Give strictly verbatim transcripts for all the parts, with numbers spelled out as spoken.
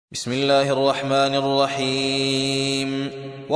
بسم الله الرحمن الرحيم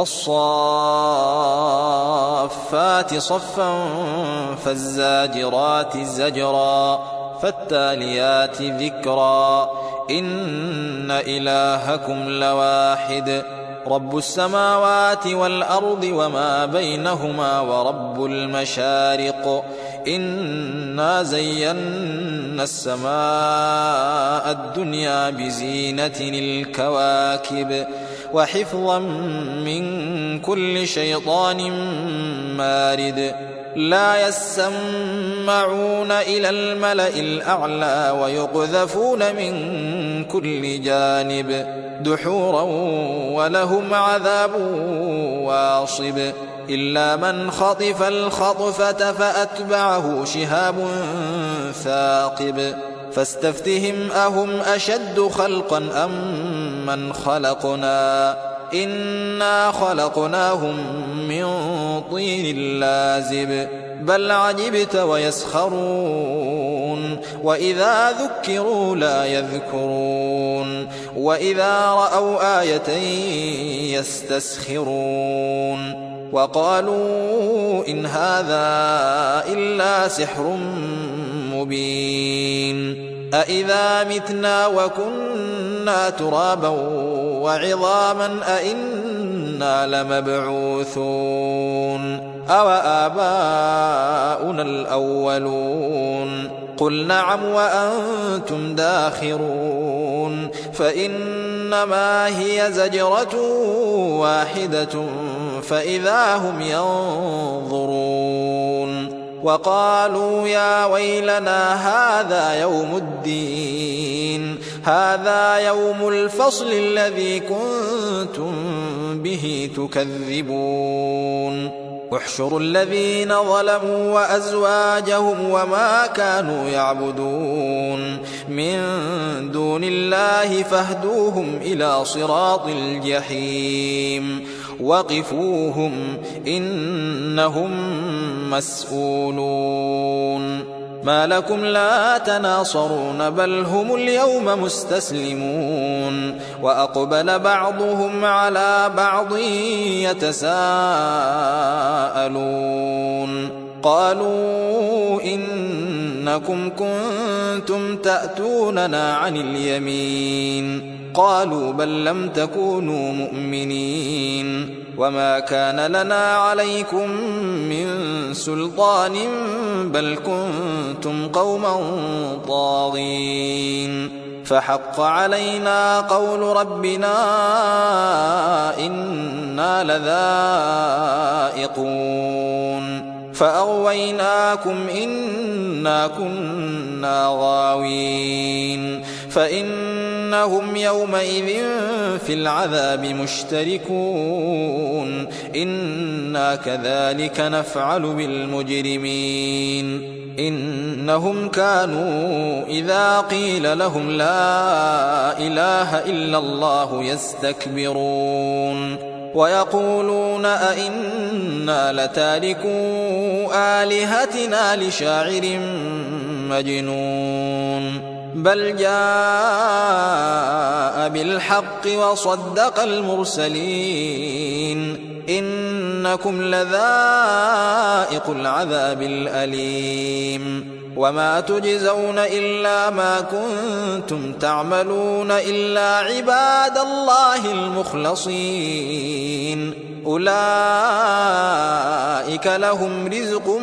والصافات صفا فالزاجرات زجرا فالتاليات ذكرا إن إلهكم لواحد رب السماوات والأرض وما بينهما ورب المشارق إنا زينا السماء الدنيا بزينة الكواكب وحفظا من كل شيطان مارد لا يسمعون إلى الملأ الأعلى ويقذفون من كل جانب دحورا ولهم عذاب واصب إلا من خطف الخطفة فأتبعه شهاب ثاقب فاستفتهم أهم أشد خلقا أم من خلقنا إنا خلقناهم من طين لازب بل عجبت ويسخرون وإذا ذكروا لا يذكرون وإذا رأوا آية يستسخرون وقالوا إن هذا إلا سحر مبين أإذا متنا وكنا ترابا وعظاما أإنا لمبعوثون أو آباؤنا الأولون قل نعم وأنتم داخرون فإنما هي زجرة واحدة فإذا هم ينظرون وقالوا يا ويلنا هذا يوم الدين هذا يوم الفصل الذي كنتم به تكذبون احشروا الذين ظلموا وأزواجهم وما كانوا يعبدون من دون الله فاهدوهم إلى صراط الجحيم وقفوهم إنهم مسؤولون ما لكم لا تناصرون بل هم اليوم مستسلمون وأقبل بعضهم على بعض يتساءلون قالوا إنكم كنتم تأتوننا عن اليمين قالوا بل لم تكونوا مؤمنين وما كان لنا عليكم من سلطان بل كنتم قوما طاغين فحق علينا قول ربنا إنا لذائقون فأغويناكم إنا كنا غاوين فإنهم يومئذ في العذاب مشتركون إنا كذلك نفعل بالمجرمين إنهم كانوا إذا قيل لهم لا إله إلا الله يستكبرون ويقولون أئنا لتاركو آلهتنا لشاعر مجنون بل جاء بالحق وصدق المرسلين إنكم لذائق العذاب الأليم وما تجزون إلا ما كنتم تعملون إلا عباد الله المخلصين أولئك لهم رزق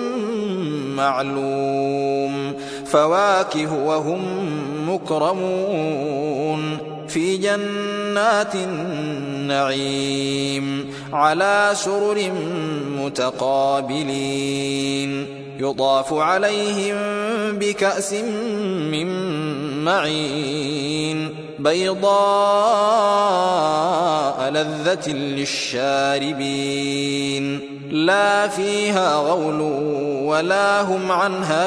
معلوم فواكه وهم مكرمون في جنات النعيم على سرر متقابلين يطاف عليهم بكأس من معين بيضاء لذة للشاربين لا فيها غول ولا هم عنها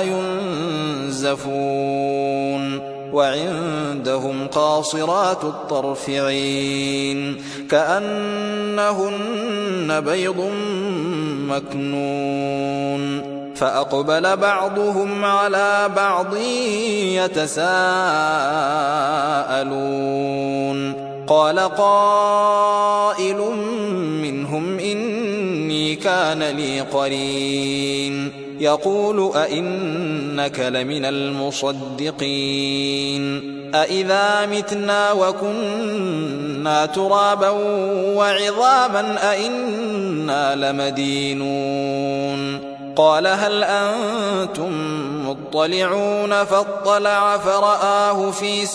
ينزفون وعندهم قاصرات الطرف عين كأنهن بيض مكنون فأقبل بعضهم على بعض يتساءلون قال قائل منهم إني كان لي قرين يقول أئنك لمن المصدقين أئذا متنا وكنا ترابا وعظاما أئنا لمدينون قال هل أنتم مطلعون فاطلع فرآه في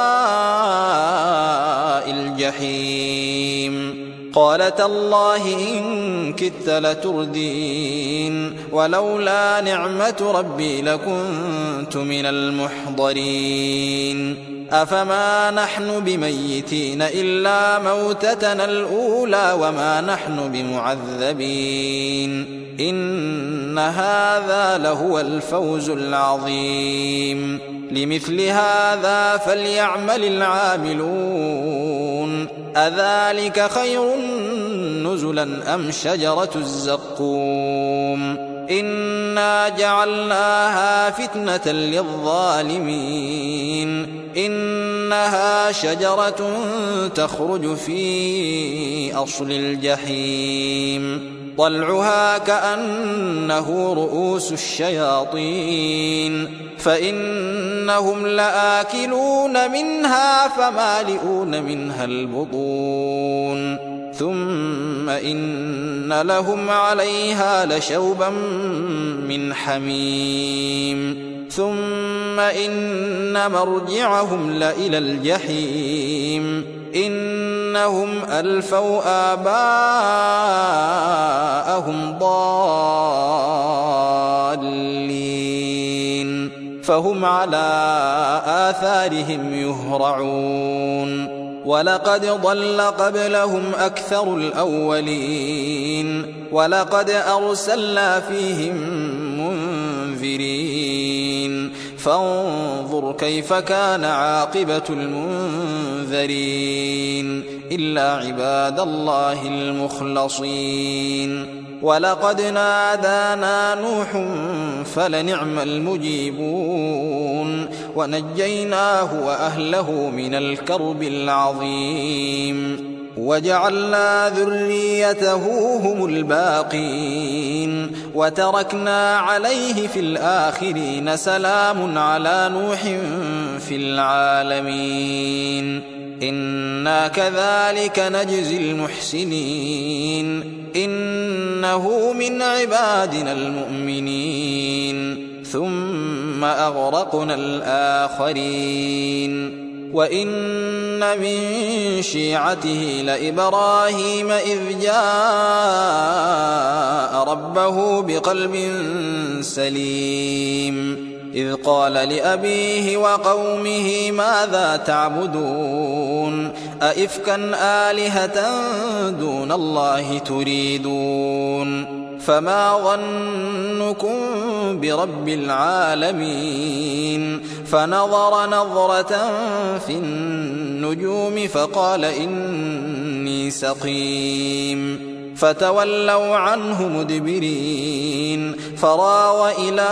سواء الجحيم قال تالله إن كدت لتردين ولولا نعمة ربي لكنت من المحضرين أفما نحن بميتين إلا موتتنا الأولى وما نحن بمعذبين إن هذا لهو الفوز العظيم لمثل هذا فليعمل العاملون أذلك خير نزلا أم شجرة الزقوم إنا جعلناها فتنة للظالمين إنها شجرة تخرج في أصل الجحيم طلعها كأنه رؤوس الشياطين فإنهم لآكلون منها فمالئون منها البطون ثم إن لهم عليها لشوبا من حميم ثم إن مرجعهم لإلى الجحيم إنهم ألفوا آباءهم ضالين فهم على آثارهم يهرعون ولقد ضل قبلهم أكثر الأولين ولقد أرسلنا فيهم منذرين فانظر كيف كان عاقبة المنذرين إلا عباد الله المخلصين ولقد نادانا نوح فلنعم المجيبون ونجيناه وأهله من الكرب العظيم وجعلنا ذريته هم الباقين وتركنا عليه في الآخرين سلام على نوح في العالمين إنا كذلك نجزي المحسنين إنه من عبادنا المؤمنين ثم أغرقنا الآخرين وإن من شيعته لإبراهيم إذ جاء ربه بقلب سليم إذ قال لأبيه وقومه ماذا تعبدون أئفكا آلهة دون الله تريدون فما ظنكم برب العالمين فنظر نظرة في النجوم فقال إني سقيم فتولوا عنه مدبرين فراغ إلى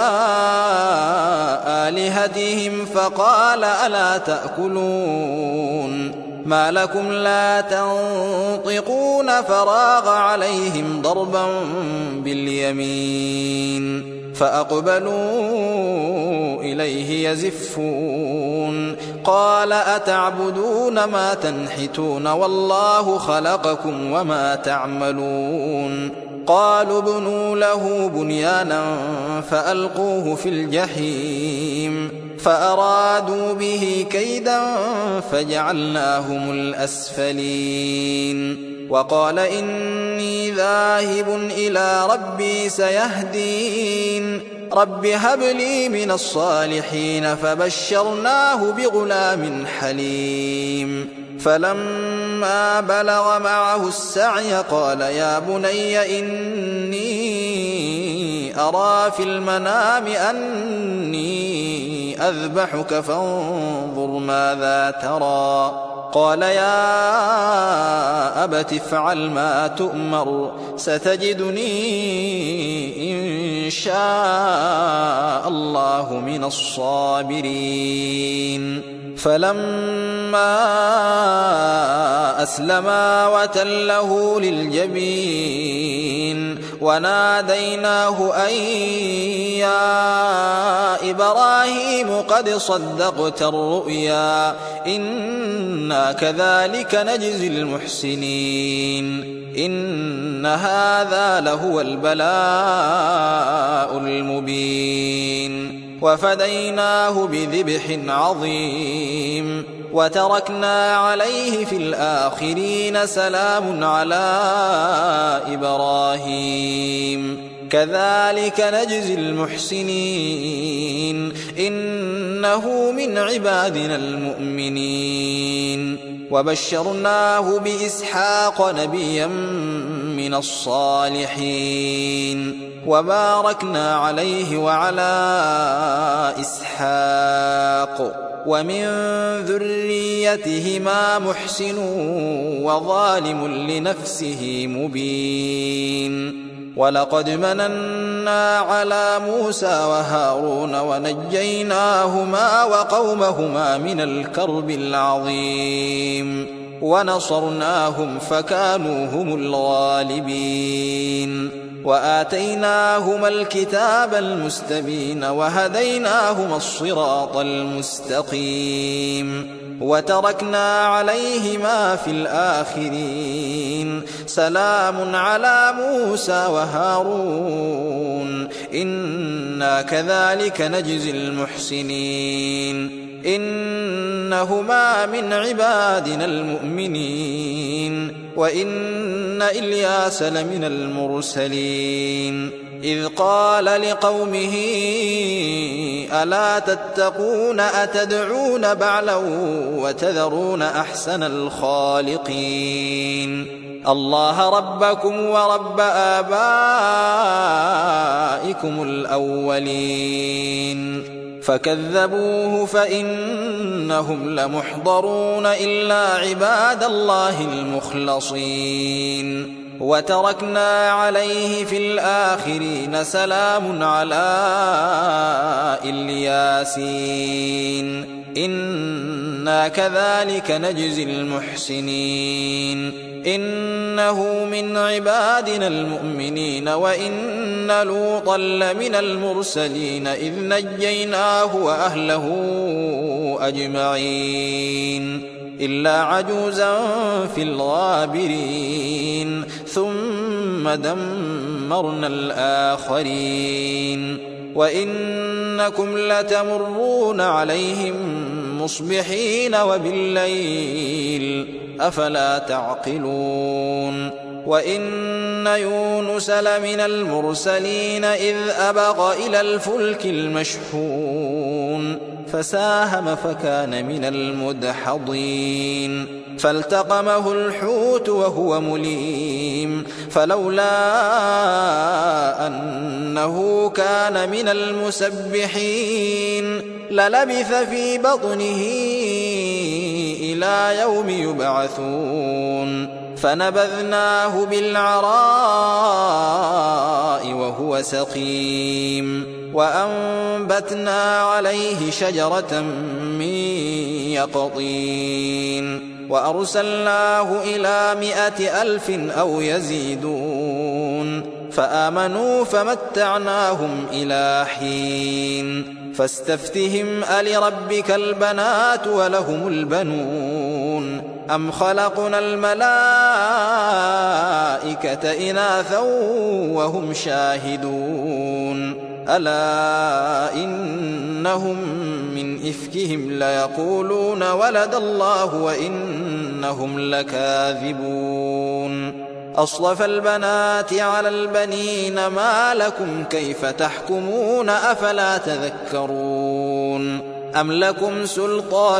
آلهتهم فقال ألا تأكلون ما لكم لا تنطقون فراغ عليهم ضربا باليمين فأقبلوا إليه يزفون قال أتعبدون ما تنحتون والله خلقكم وما تعملون قالوا ابنوا له بنيانا فألقوه في الجحيم فأرادوا به كيدا فجعلناهم الأسفلين وقال إني ذاهب إلى ربي سيهدين رب هب لي من الصالحين فبشرناه بغلام حليم فلما بلغ معه السعي قال يا بني إني أرى في المنام أني أذبحك فانظر ماذا ترى قال يا أبت افعل ما تؤمر ستجدني إن شاء الله من الصابرين فلما فأسلما وتله للجبين وناديناه أن يا إبراهيم قد صدقت الرؤيا إنا كذلك نجزي المحسنين إن هذا لهو البلاء المبين وفديناه بذبح عظيم وتركنا عليه في الآخرين سلام على إبراهيم كذلك نجزي المحسنين إنه من عبادنا المؤمنين وبشرناه بإسحاق نبيا من الصالحين وباركنا عليه وعلى إسحاق ومن ذريتهما محسن وظالم لنفسه مبين ولقد مننا على موسى وهارون ونجيناهما وقومهما من الكرب العظيم ونصرناهم فكانوا هم الغالبين وآتيناهما الكتاب المستبين وهديناهما الصراط المستقيم وتركنا عليهما في الآخرين سلام على موسى وهارون إنا كذلك نجزي المحسنين إنهما من عبادنا المؤمنين وإن إلياس لمن المرسلين إذ قال لقومه ألا تتقون أتدعون بعلا وتذرون أحسن الخالقين الله ربكم ورب آبائكم الأولين فكذبوه فإنهم لمحضرون إلا عباد الله المخلصين وتركنا عليه في الآخرين سلام على الياسين إنا كذلك نجزي المحسنين إنه من عبادنا المؤمنين وإن لوطا لمن المرسلين إذ نجيناه وأهله أجمعين إلا عجوزا في الغابرين ثم دمرنا الآخرين وإنكم لتمرون عليهم مصبحين وبالليل أفلا تعقلون وإن يونس لمن المرسلين إذ أبق إلى الفلك المشحون فساهم فكان من المدحضين فالتقمه الحوت وهو مليم فلولا أنه كان من المسبحين للبث في بطنه إلى يوم يبعثون فنبذناه بالعراء وهو سقيم وأنبتنا عليه شجرة من يقطين وأرسلناه إلى مائة ألف أو يزيدون فآمنوا فمتعناهم إلى حين فاستفتهم ألربك البنات ولهم البنون أم خلقنا الملائكة إناثا وهم شاهدون ألا إنهم من إفكهم ليقولون ولد الله وإنهم لكاذبون أصطفى البنات على البنين ما لكم كيف تحكمون أفلا تذكرون أم لكم سلطان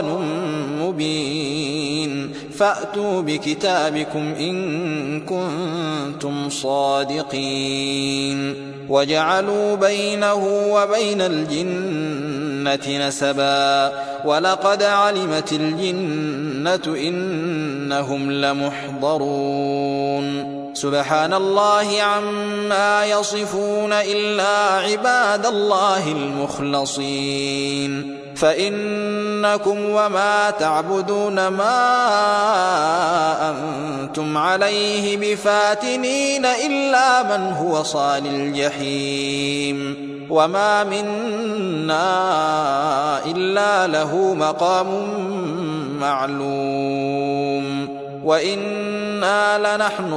مبين فأتوا بكتابكم إن كنتم صادقين وجعلوا بينه وبين الجنة نسبا ولقد علمت الجنة إنهم لمحضرون سبحان الله عما يصفون إلا عباد الله المخلصين فإنكم وما تعبدون ما أنتم عليه بفاتنين إلا من هو صال الجحيم وما منا إلا له مقام معلوم وإنا لنحن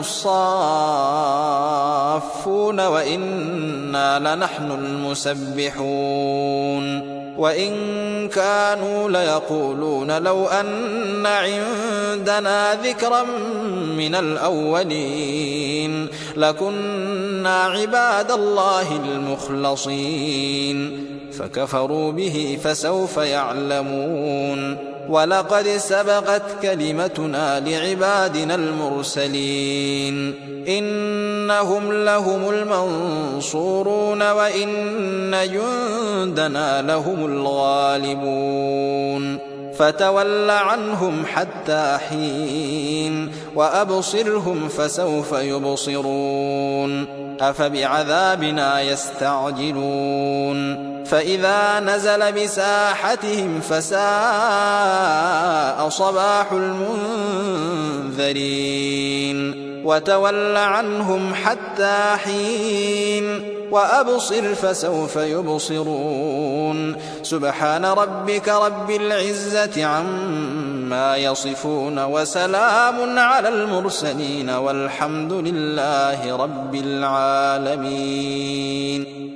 الصافون وإنا لنحن المسبحون وإن كانوا ليقولون لو أن عندنا ذكرا من الأولين لكنا عباد الله المخلصين فكفروا به فسوف يعلمون ولقد سبقت كلمتنا لعبادنا المرسلين إنهم لهم المنصورون وإن جندنا لهم الغالبون فتول عنهم حتى حين وأبصرهم فسوف يبصرون أفبعذابنا يستعجلون فإذا نزل بساحتهم فساء صباح المنذرين وتول عنهم حتى حين وأبصر فسوف يبصرون سبحان ربك رب العزة عما يصفون وسلام على المرسلين والحمد لله رب العالمين.